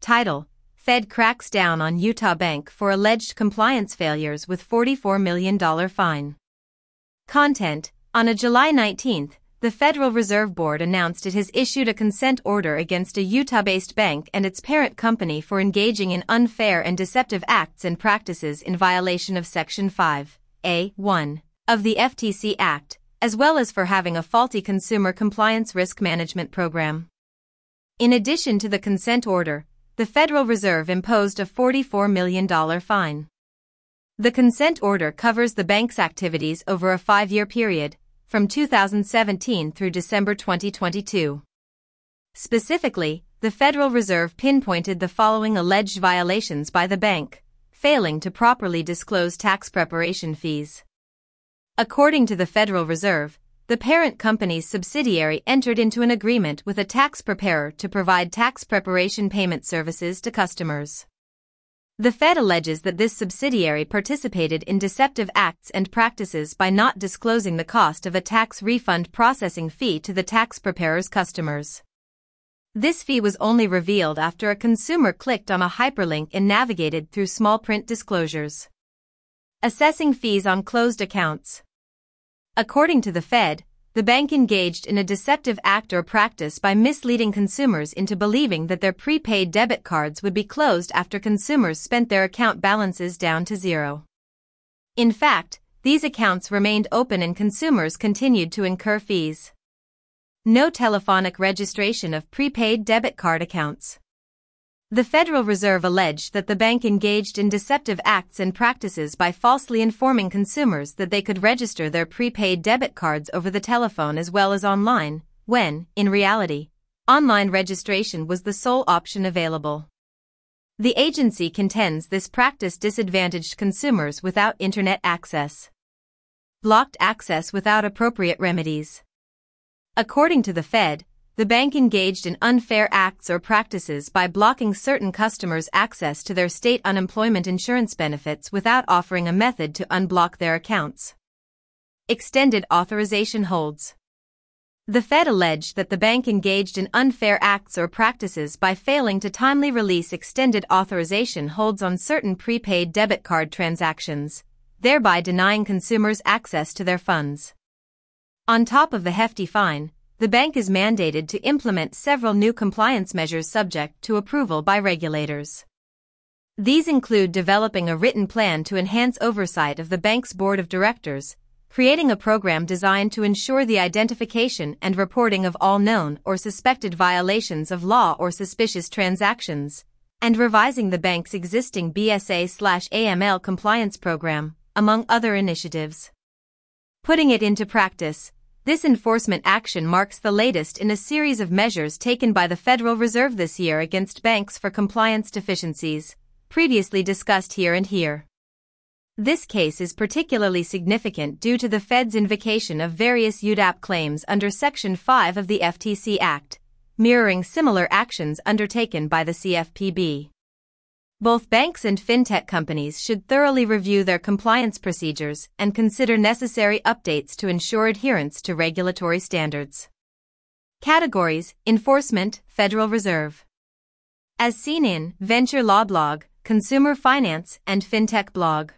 Title: Fed cracks down on Utah bank for alleged compliance failures with $44 million fine. Content: On July 19, the Federal Reserve Board announced it has issued a consent order against a Utah-based bank and its parent company for engaging in unfair and deceptive acts and practices in violation of Section 5(a)(1) of the FTC Act, as well as for having a faulty consumer compliance risk management program. In addition to the consent order, the Federal Reserve imposed a $44 million fine. The consent order covers the bank's activities over a 5-year period, from 2017 through December 2022. Specifically, the Federal Reserve pinpointed the following alleged violations by the bank: failing to properly disclose tax preparation fees. According to the Federal Reserve, the parent company's subsidiary entered into an agreement with a tax preparer to provide tax preparation payment services to customers. The Fed alleges that this subsidiary participated in deceptive acts and practices by not disclosing the cost of a tax refund processing fee to the tax preparer's customers. This fee was only revealed after a consumer clicked on a hyperlink and navigated through small print disclosures. Assessing fees on closed accounts. According to the Fed, the bank engaged in a deceptive act or practice by misleading consumers into believing that their prepaid debit cards would be closed after consumers spent their account balances down to zero. In fact, these accounts remained open and consumers continued to incur fees. No telephonic registration of prepaid debit card accounts. The Federal Reserve alleged that the bank engaged in deceptive acts and practices by falsely informing consumers that they could register their prepaid debit cards over the telephone as well as online, when, in reality, online registration was the sole option available. The agency contends this practice disadvantaged consumers without internet access. Blocked access without appropriate remedies. According to the Fed, the bank engaged in unfair acts or practices by blocking certain customers' access to their state unemployment insurance benefits without offering a method to unblock their accounts. Extended authorization holds. The Fed alleged that the bank engaged in unfair acts or practices by failing to timely release extended authorization holds on certain prepaid debit card transactions, thereby denying consumers access to their funds. On top of the hefty fine, the bank is mandated to implement several new compliance measures subject to approval by regulators. These include developing a written plan to enhance oversight of the bank's board of directors, creating a program designed to ensure the identification and reporting of all known or suspected violations of law or suspicious transactions, and revising the bank's existing BSA/AML compliance program, among other initiatives. Putting it into practice, this enforcement action marks the latest in a series of measures taken by the Federal Reserve this year against banks for compliance deficiencies, previously discussed here. This case is particularly significant due to the Fed's invocation of various UDAP claims under Section 5 of the FTC Act, mirroring similar actions undertaken by the CFPB. Both banks and fintech companies should thoroughly review their compliance procedures and consider necessary updates to ensure adherence to regulatory standards. Categories: Enforcement, Federal Reserve. As seen in Venture Law Blog, Consumer Finance, and Fintech Blog.